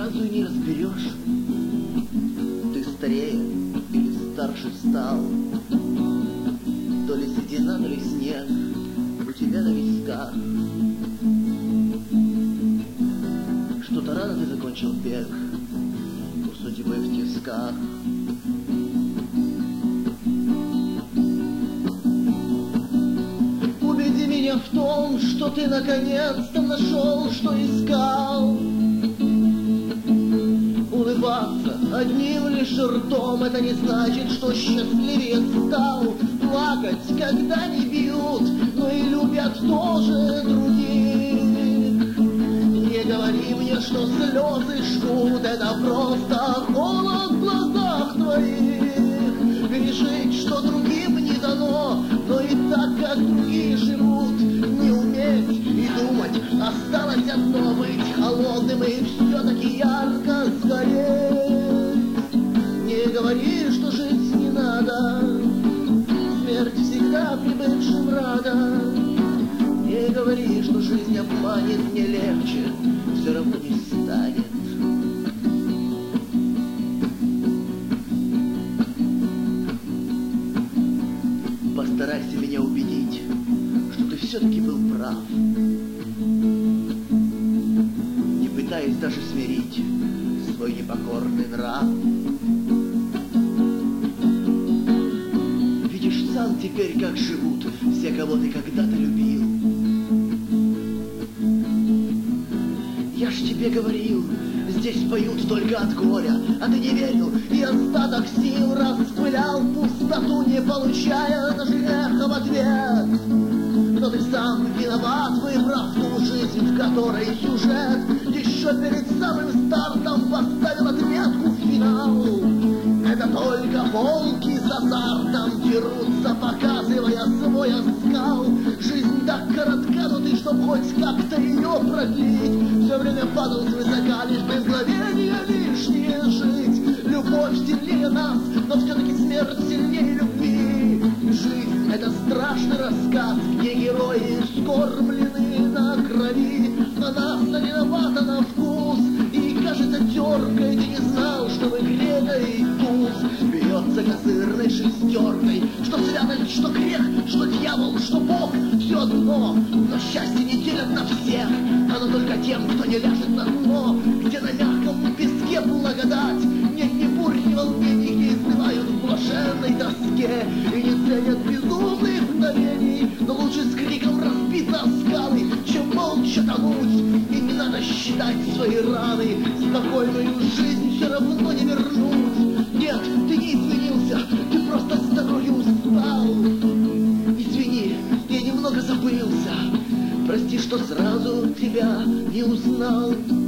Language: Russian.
сразу не разберешь, ты старее или старше стал. То ли седина, то ли снег у тебя на висках. Что-то рано ты закончил бег, у судьбы в тисках. Убеди меня в том, что ты наконец-то нашел, что искал. Улыбаться одним лишь ртом — это не значит, что счастливее стал. Плакать, когда не бьют, но и любят тоже других. Не говори мне, что слезы жгут, это просто холод в глазах твоих. Грешить, что другим не дано, но и так, как другие живут. Не уметь и думать, осталось одно — быть холодным и все-таки ярко сгореть. Не говори, что жить не надо, смерть всегда прибывшим рада. Не говори, что жизнь обманет, не легче, все равно не станет. Постарайся меня убедить, что ты все-таки был прав. Не пытаясь даже смирить свой непокорный нрав. Видишь сам теперь, как живут все, кого ты когда-то любил. Я ж тебе говорил, здесь поют только от горя, а ты не верил, и остаток сил распылял пустоту, не получая даже эхо в ответ. Но ты сам виноват, выбрав ту жизнь, в которой сюжет еще перед самым стартом поставил отметку в финал. Это только волки с азартом дерутся, показывая свой оскал. Жизнь так коротка, но ты, чтоб хоть как-то ее продлить, все время падал свысока, лишь без мгновения лишнее жить. Любовь сильнее нас, но все-таки смерть сильнее любви. Жизнь — это страшный рассказ, где герои скормлены на крови. На нас виновата на вкус, и кажется теркой. Ты не знал, что в игре и туз бьется козырной шестеркой. Что святость, что грех, что дьявол, что Бог — все одно. Но счастье не делят на всех, оно только тем, кто не ляжет на дно. Где на мягком песке благодать, нет ни бурь, ни волнений, где изнывают в блаженной тоске и не ценят безумных мгновений. Но лучше с криком разбиться о скалы, чем молча тонуть. И не надо считать свои раны, спокойную жизнь все равно не вернуть. Нет, ты не изменился, ты просто с дороги устал. Извини, я немного забылся, прости, что сразу тебя не узнал.